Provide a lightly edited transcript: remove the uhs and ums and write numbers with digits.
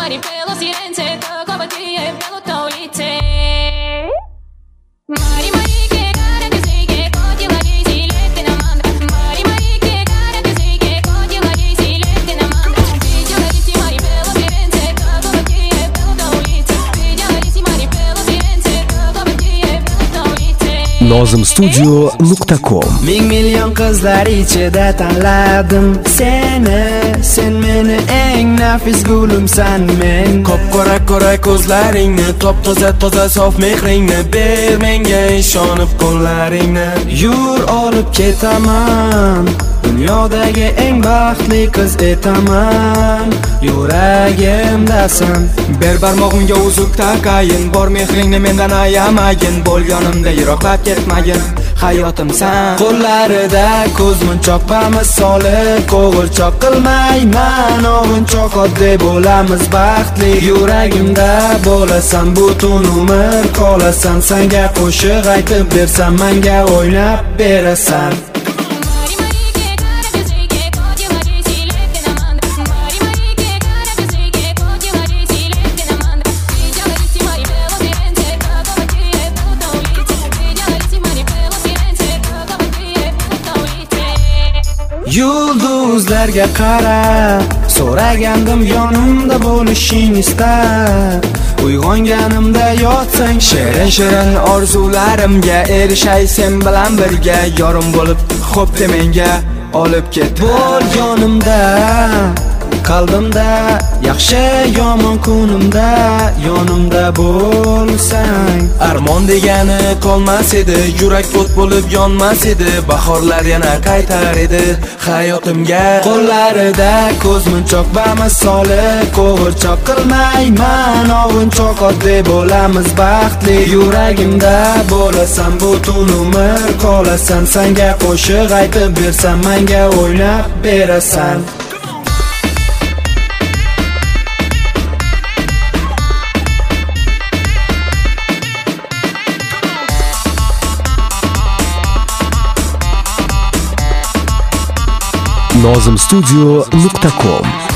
pelo Firenze, toco batie pelo Taulice. Mari, Mari, che cara che sei, che coti la gesi, lette na mandra. Mari, Mari, che cara che sei, che coti la gesi, lette na mandra. Piglia larissima di pelo Firenze, toco batie pelo Taulice. Piglia larissima di pelo Firenze, toco batie pelo Taulice. Nozimstudio.com Ming million qizlar ichida tanladim seni. Sen meni eng nafis gulimsan men. Qop-qora qora ko'zlaringni, top-toza toza sof mehringni ber menga ishonib qo'llaringni. Yur olib ketaman, dunyodagi eng baxtli qiz etaman. Yuragimdasan, Ber barmog'imga uzuk taqayin, bor mehringni mendan ayamagin, bo'l yonimda yiroqlab ketmagin, hayotimsan. qo'llarida ko'zmunchoq va misoli, qo'g'irchoq qilmayman, o'g'inchoq oddiy bo'lamiz baxtli. Yuragimda bo'lasan butun umr, qolasan senga qo'shiq aytib bersam, menga o'ynab berasan. Mari, Mari, che cara che sei, che coti la gesi, lette na mandra. Mari, Mari, che cara che sei, che coti la gesi, lette na mandra. Piglia larissima di pelo Firenze, toco batie pelo Taulice. Piglia larissima di pelo Firenze, toco batie pelo Taulice. Yulduzlarga qara, so'ragandim yonimda bo'lishing istab. Uyg'onganimda yotsang Shirin shirin orzularimga erishay sen bilan birga, yorim bo'lib xo'p de menga olib ket. bo'l yonimda, qalbimda, yaxshi yomon kunimda yonimda bo'lsang. Armon degani qolmas edi, yurak o't bo'lib yonmas edi, bahorlar yana qaytar edi hayotimga. Qo'llarida ko'zmunchoq va misoli, qo'g'irchoq qilmayman, o'g'inchoq oddiy bo'lamiz baxtli. Yuragimda bo'lasan butun umr, qolasan senga qo'shiq aytib bersam, menga o'ynab berasan. Nozimstudio.com